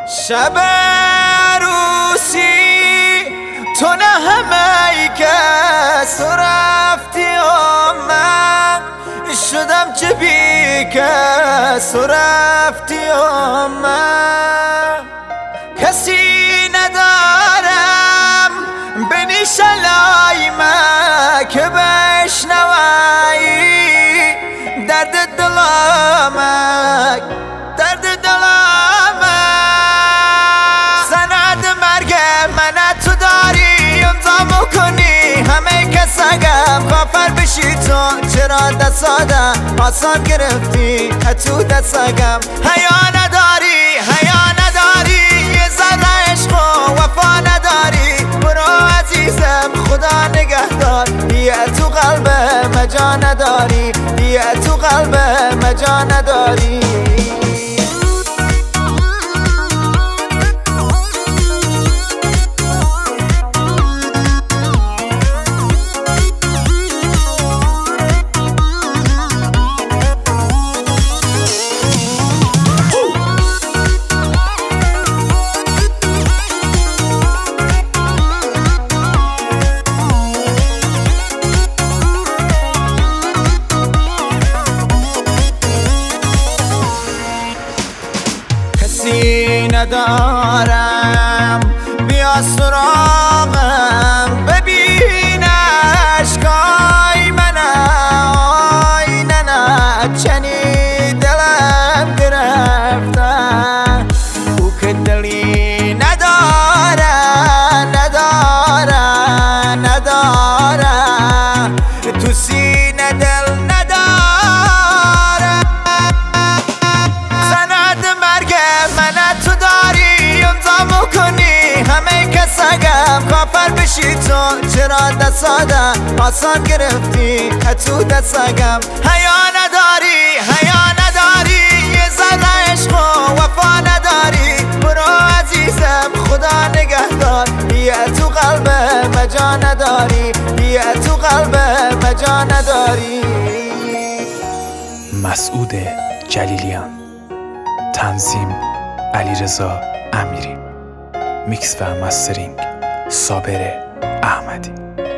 شب عروسی تو نه همه ای کس رفتی و من شدم چه بی کس رفتی و من کسی ندارم بنی شلایم که بشنوی درد دلم درد دلم سند مرگ من تو داری امضا میکنی همه کسگم کافر بشی تو چرا دستادم آسان گرفتی تو دستگم حیا نداری یه ذره عشق و وفا نداری برو عزیزم خدا نگهدار بیا تو قلب مجا نداری بیا تو قلب مجا نداری ندارم بیا سراغم ببین عشقای منم نه چنی دلم گرفتن او که دلی نداره تو سینه دل نداره سند مرگ من تو داری امضا میکنی همه کسگم کافر بشی تو چرا دستادم آسان گرفتی تو دستگم حیا نداری یه ذره عشق و وفا نداری برو عزیزم خدا نگهدار بیا تو قلب مجا نداری بیا تو قلب مجا نداری مسعود جلیلیان، تنظیم علیرضا امیری، میکس و مسترینگ صابر احمدی.